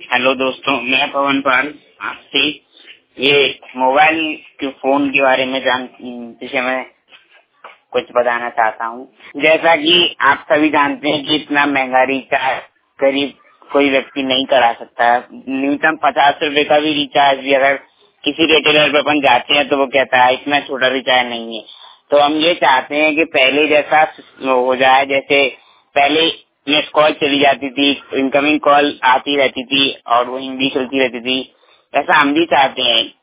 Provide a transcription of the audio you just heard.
Hello दोस्तों, मैं पवन पाल आपसे ये मोबाइल के फोन के बारे में विषय में कुछ बताना चाहता हूँ। जैसा कि आप सभी जानते हैं कि इतना महंगा रिचार्ज करीब कोई व्यक्ति नहीं करा सकता। न्यूनतम 50 रुपए का भी रिचार्ज भी अगर किसी रिटेलर पर अपन जाते हैं तो वो कहता है इतना छोटा रिचार्ज नहीं है। तो हम ये चाहते हैं कि पहले जैसा हो जाए, जैसे पहले मिस कॉल चली जाती थी, इनकमिंग कॉल आती रहती थी और वो हिंदी चलती रहती थी, ऐसा हम भी चाहते हैं